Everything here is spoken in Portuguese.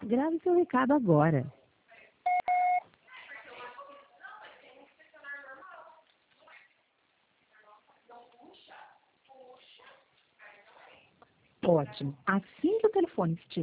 Grave seu recado agora. Ótimo. Assim que o telefone estiver